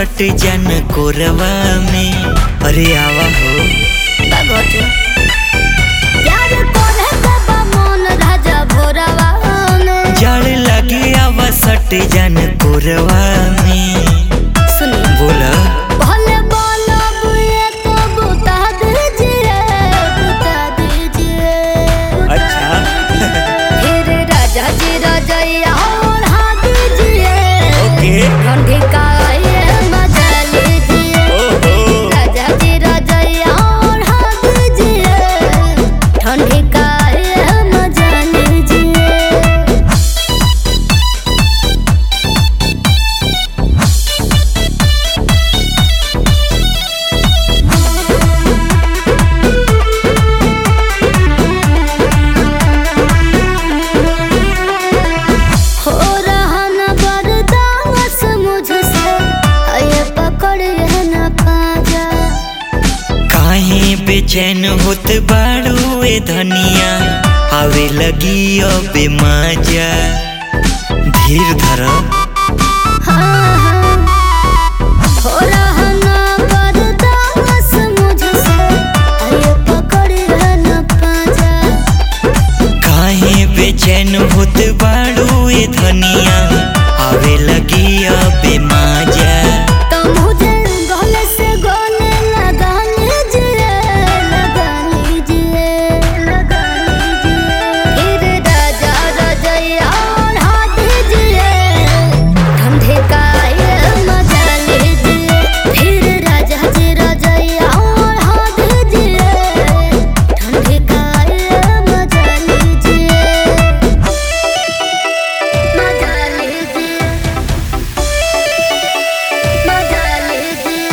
सट जन कोरवा में। अरे आवा हो प्यार कोने बाबा मोन राजा भोरवा में। जड़ लगे आवा सट जन कोरवा में। सुनिए बोला भले बोलो बुए तो बता दीजिए, बता दीजिए। अच्छा फिर राजा जी रजैया ओढ़ा दीजिए। ओके ठंडी का ये मजा लीजिए। ओहो राजा जी रजैया ओढ़ा दीजिए। ठंडी का ये मजा लीजिए। हो रहा न बर्दाश्त मुझसे, ये पकड़ न पाजा। काहे बेचैन होत बाड़ू ए धनिया, आवे लगी अब मजा। धीर धर हाँ, हाँ। हो रहा न बर्दाश्त मुझसे, ये पकड़ न पाजा। काहे बेचैन होत बाड़ू ए धनिया, आवे लगी अब मजा। तो मुझे गले से गले लगा लीजिए, लगा लीजिए, लगा लीजिए। फिर राजा रजैया ओढ़ा दीजिए। ठंडे का ये मजा लीजिए। फिर राजा जी रजैया ओढ़ा दीजिए। ठंडे का ये मजा लीजिए, मजा लीजिए, मजा लीजिए।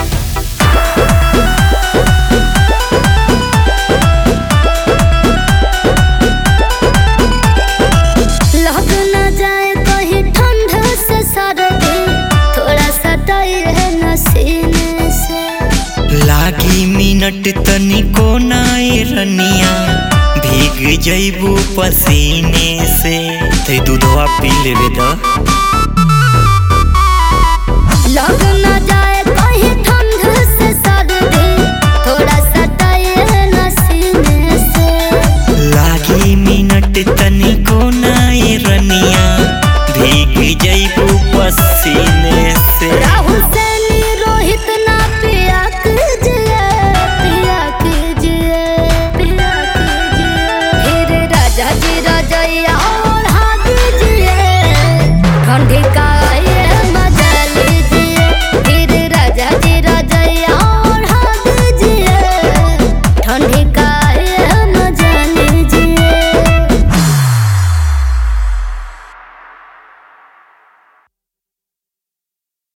लग न जाए कहीं ठंड से सर्दी, थोड़ा सा टाइट है नसीने से। लागी मिनट तनिको नाए रनिया, भीग जइबू पसीने से। ते दूधवा पी लेवे द लग